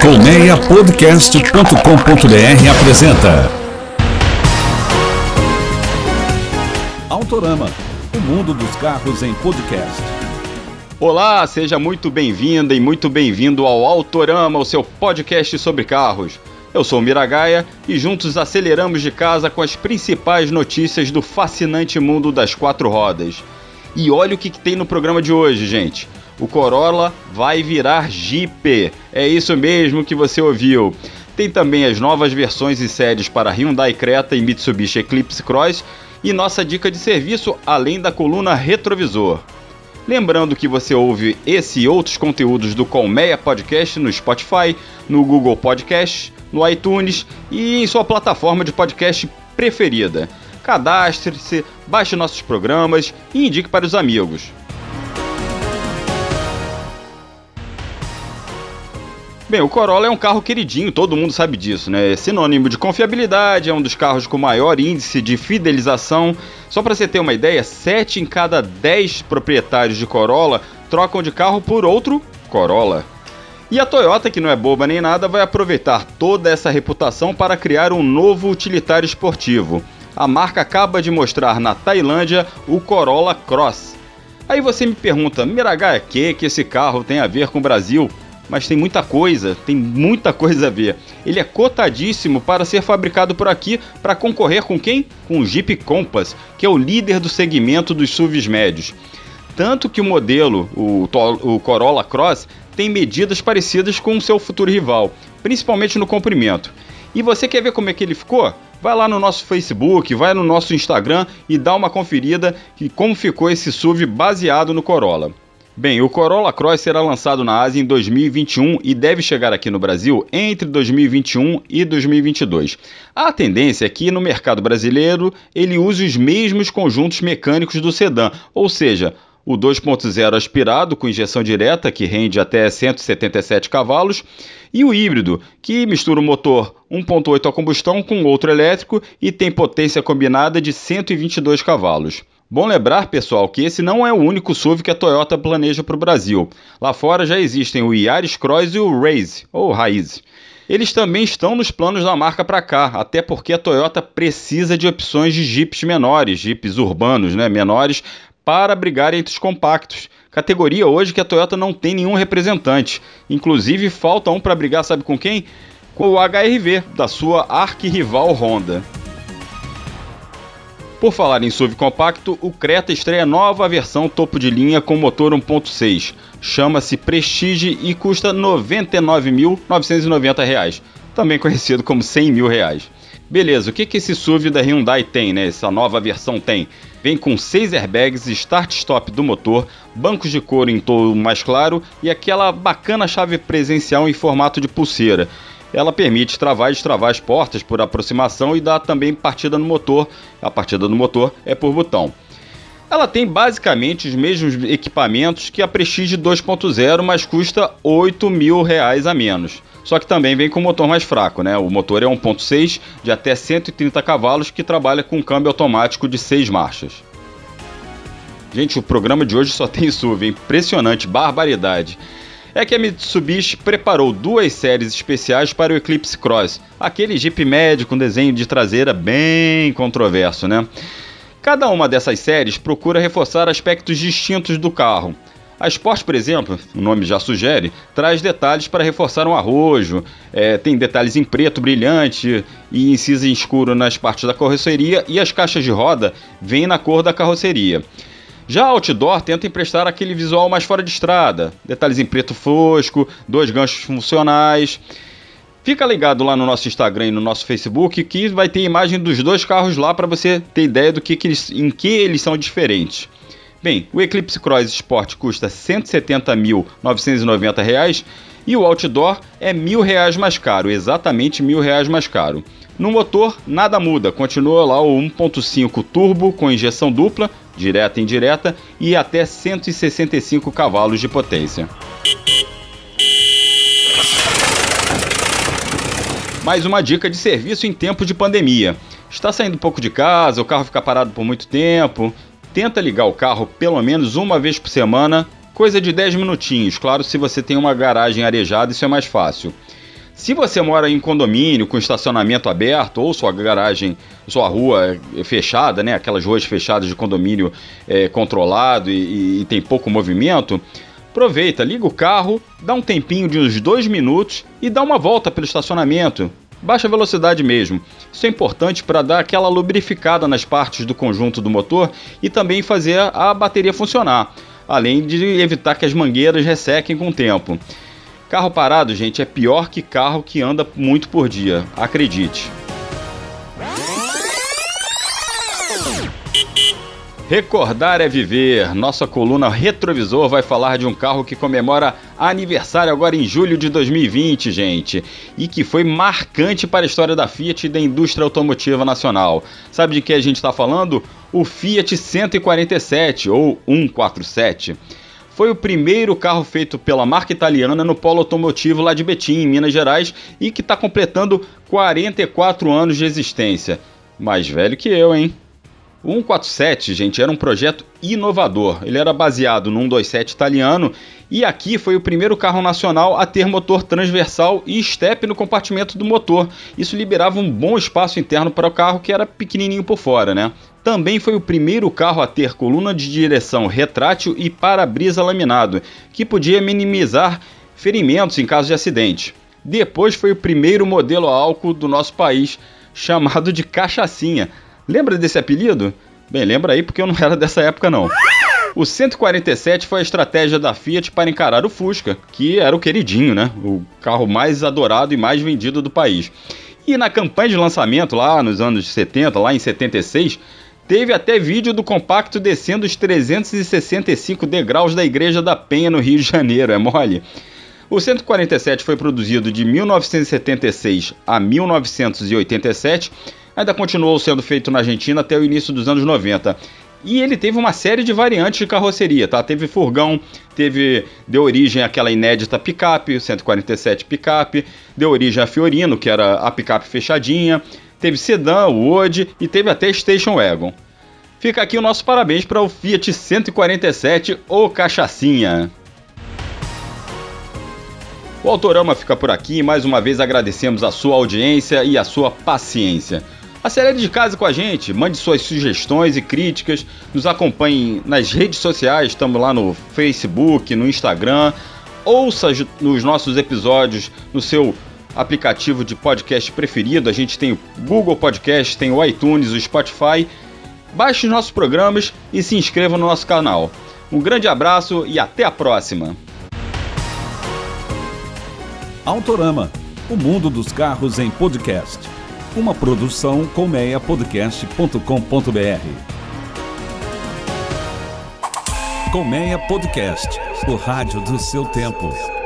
Colmeiapodcast.com.br apresenta Autorama, o mundo dos carros em podcast. Olá, seja muito bem-vinda e muito bem-vindo ao Autorama, o seu podcast sobre carros. Eu sou o Miragaia e juntos aceleramos de casa com as principais notícias do fascinante mundo das quatro rodas. E olha o que tem no programa de hoje, gente. O Corolla vai virar Jeep. É isso mesmo que você ouviu. Tem também as novas versões e séries para Hyundai Creta e Mitsubishi Eclipse Cross e nossa dica de serviço, além da coluna retrovisor. Lembrando que você ouve esse e outros conteúdos do Colmeia Podcast no Spotify, no Google Podcast, no iTunes e em sua plataforma de podcast preferida. Cadastre-se, baixe nossos programas e indique para os amigos. Bem, o Corolla é um carro queridinho, todo mundo sabe disso, né? É sinônimo de confiabilidade, é um dos carros com maior índice de fidelização. Só para você ter uma ideia, 7 em cada 10 proprietários de Corolla trocam de carro por outro Corolla. E a Toyota, que não é boba nem nada, vai aproveitar toda essa reputação para criar um novo utilitário esportivo. A marca acaba de mostrar na Tailândia o Corolla Cross. Aí você me pergunta, Miragaia, que esse carro tem a ver com o Brasil? Mas tem muita coisa a ver. Ele é cotadíssimo para ser fabricado por aqui para concorrer com quem? Com o Jeep Compass, que é o líder do segmento dos SUVs médios. Tanto que o modelo, o Corolla Cross, tem medidas parecidas com o seu futuro rival, principalmente no comprimento. E você quer ver como é que ele ficou? Vai lá no nosso Facebook, vai no nosso Instagram e dá uma conferida em como ficou esse SUV baseado no Corolla. Bem, o Corolla Cross será lançado na Ásia em 2021 e deve chegar aqui no Brasil entre 2021 e 2022. A tendência é que no mercado brasileiro ele use os mesmos conjuntos mecânicos do sedã, ou seja, o 2.0 aspirado com injeção direta, que rende até 177 cavalos, e o híbrido, que mistura o motor 1.8 a combustão com outro elétrico e tem potência combinada de 122 cavalos. Bom lembrar, pessoal, que esse não é o único SUV que a Toyota planeja para o Brasil. Lá fora já existem o Yaris Cross e o Raze, ou Raiz. Eles também estão nos planos da marca para cá, até porque a Toyota precisa de opções de Jeeps menores, Jeeps urbanos, menores, para brigar entre os compactos. Categoria hoje que a Toyota não tem nenhum representante. Inclusive falta um para brigar, sabe com quem? Com o HR-V, da sua arquirrival Honda. Por falar em SUV compacto, o Creta estreia nova versão topo de linha com motor 1.6. Chama-se Prestige e custa R$ 99.990, também conhecido como R$100 mil. Beleza, o que esse SUV da Hyundai tem, Essa nova versão tem? Vem com 6 airbags, start-stop do motor, bancos de couro em tom mais claro e aquela bacana chave presencial em formato de pulseira. Ela permite travar e destravar as portas por aproximação e dá também partida no motor. A partida no motor é por botão. Ela tem basicamente os mesmos equipamentos que a Prestige 2.0, mas custa R$ 8 mil a menos. Só que também vem com motor mais fraco, O motor é 1.6 de até 130 cavalos que trabalha com câmbio automático de 6 marchas. Gente, o programa de hoje só tem SUV, impressionante, barbaridade. É que a Mitsubishi preparou 2 séries especiais para o Eclipse Cross, aquele Jeep médio com desenho de traseira bem controverso, Cada uma dessas séries procura reforçar aspectos distintos do carro. A Sport, por exemplo, o nome já sugere, traz detalhes para reforçar um arrojo, tem detalhes em preto brilhante e em cinza escuro nas partes da carroceria e as caixas de roda vêm na cor da carroceria. Já a Outdoor tenta emprestar aquele visual mais fora de estrada, detalhes em preto fosco, 2 ganchos funcionais. Fica ligado lá no nosso Instagram e no nosso Facebook que vai ter imagem dos 2 carros lá para você ter ideia do em que eles são diferentes. Bem, o Eclipse Cross Sport custa R$ 170.990 e o Outdoor é R$ 1.000 mais caro, exatamente R$ 1.000 mais caro. No motor, nada muda, continua lá o 1.5 turbo com injeção dupla, direta e indireta, e até 165 cavalos de potência. Mais uma dica de serviço em tempo de pandemia. Está saindo pouco de casa, o carro fica parado por muito tempo, tenta ligar o carro pelo menos uma vez por semana, coisa de 10 minutinhos, claro, se você tem uma garagem arejada isso é mais fácil. Se você mora em condomínio com estacionamento aberto ou sua garagem, sua rua fechada, né, aquelas ruas fechadas de condomínio controlado e tem pouco movimento, aproveita, liga o carro, dá um tempinho de uns 2 minutos e dá uma volta pelo estacionamento. Baixa velocidade mesmo. Isso é importante para dar aquela lubrificada nas partes do conjunto do motor e também fazer a bateria funcionar, além de evitar que as mangueiras ressequem com o tempo. Carro parado, gente, é pior que carro que anda muito por dia, acredite. Recordar é viver. Nossa coluna Retrovisor vai falar de um carro que comemora aniversário agora em julho de 2020, gente, e que foi marcante para a história da Fiat e da indústria automotiva nacional. Sabe de que a gente está falando? O Fiat 147 ou 147. Foi o primeiro carro feito pela marca italiana no polo automotivo lá de Betim, em Minas Gerais, e que está completando 44 anos de existência. Mais velho que eu, hein? O 147, gente, era um projeto inovador. Ele era baseado no 127 italiano e aqui foi o primeiro carro nacional a ter motor transversal e step no compartimento do motor. Isso liberava um bom espaço interno para o carro, que era pequenininho por fora, né? Também foi o primeiro carro a ter coluna de direção retrátil e para-brisa laminado, que podia minimizar ferimentos em caso de acidente. Depois foi o primeiro modelo a álcool do nosso país, chamado de Cachaçinha. Lembra desse apelido? Bem, lembra aí porque eu não era dessa época não. O 147 foi a estratégia da Fiat para encarar o Fusca, que era o queridinho, né? O carro mais adorado e mais vendido do país. E na campanha de lançamento lá nos anos 70, lá em 76, teve até vídeo do compacto descendo os 365 degraus da Igreja da Penha no Rio de Janeiro, é mole? O 147 foi produzido de 1976 a 1987, ainda continuou sendo feito na Argentina até o início dos anos 90. E ele teve uma série de variantes de carroceria, tá? Teve furgão, deu origem àquela inédita picape, o 147 picape, deu origem a Fiorino, que era a picape fechadinha, teve sedã, o Ode e teve até Station Wagon. Fica aqui o nosso parabéns para o Fiat 147, ou Cachaçinha. O Autorama fica por aqui e mais uma vez agradecemos a sua audiência e a sua paciência. Acelere de casa com a gente, mande suas sugestões e críticas, nos acompanhe nas redes sociais, estamos lá no Facebook, no Instagram, ouça os nossos episódios no seu aplicativo de podcast preferido, a gente tem o Google Podcast, tem o iTunes, o Spotify, baixe os nossos programas e se inscreva no nosso canal. Um grande abraço e até a próxima! Autorama, o mundo dos carros em podcast. Uma produção colmeiapodcast.com.br. Colmeia Podcast, o rádio do seu tempo.